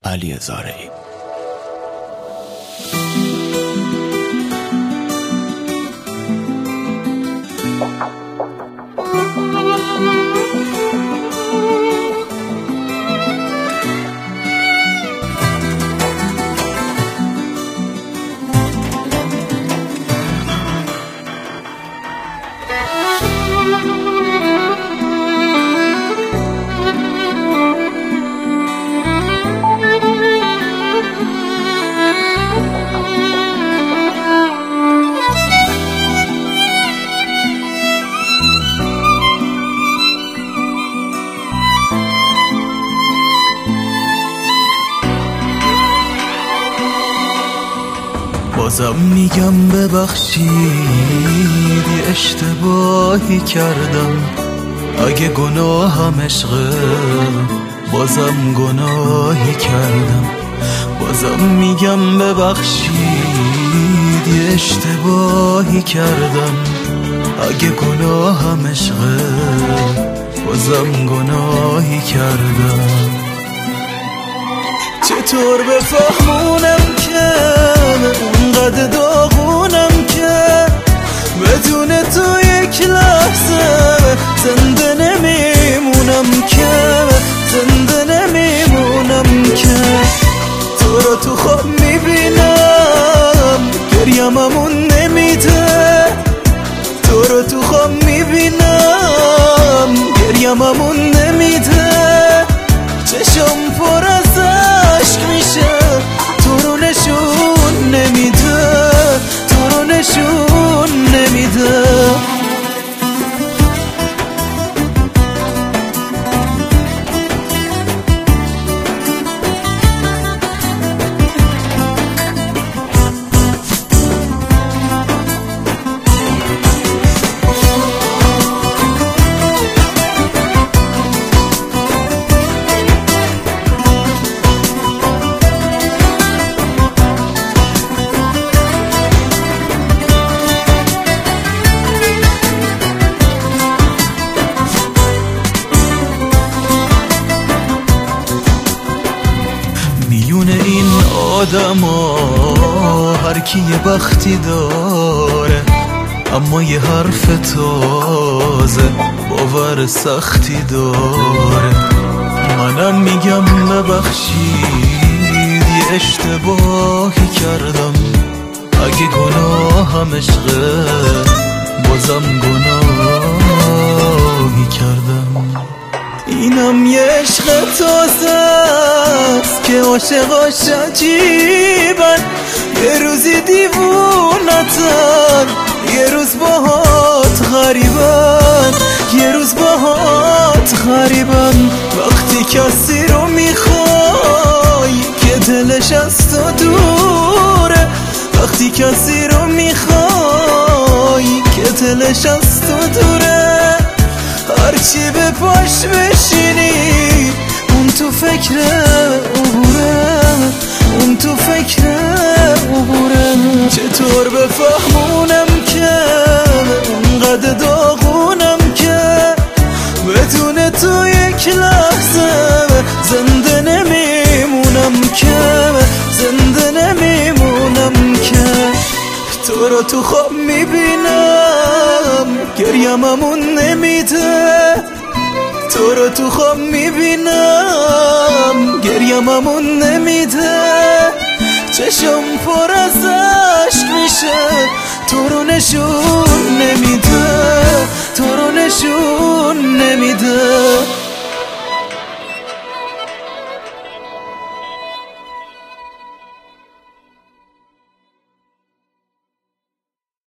علی زارعی. بازم میگم ببخشید اشتباهی کردم، اگه گناهم عشقه بازم گناهی کردم. بازم میگم ببخشید اشتباهی کردم، اگه گناهم عشقه بازم گناهی کردم. چطور بفهمونم که اونقدر داغونم که بدون تو یک لحظه زنده نمیمونم، که زنده نمیمونم، که تو رو تو خواب میبینم گریممون نمیده، تو رو تو خواب میبینم گریممون نمیده. چشم پر از عشق میشه تو رو نشون نمیده، تو رو نشون نمیده. میون این آدما هر کی یه بختی داره، اما یه حرف تازه باور سختی داره. منم میگم ببخشید یه اشتباهی کردم، اگه گناهم عشقه بازم گناهی کردم. اینم یه عشق تازه است که عاشقاش عجیبن، یه روزی دیوونتن یه روز باهات غریبن، یه روز باهات غریبن. وقتی کسی رو میخوای که دلش از تو دوره، وقتی کسی رو میخوای که دلش از تو دوره، هرچی به پاش بشینی اون تو فکر عبوره، اون تو فکر عبوره. چطور بفهمونم که اونقدر داغونم که بدون تو یک لحظه زنده نمیمونم، که زنده نمیمونم، که تو رو تو خواب میبینم گریممون نمیده، تو رو تو خواب میبینم گریممون نمیده. چشم پر از عشق میشه تو رو نشون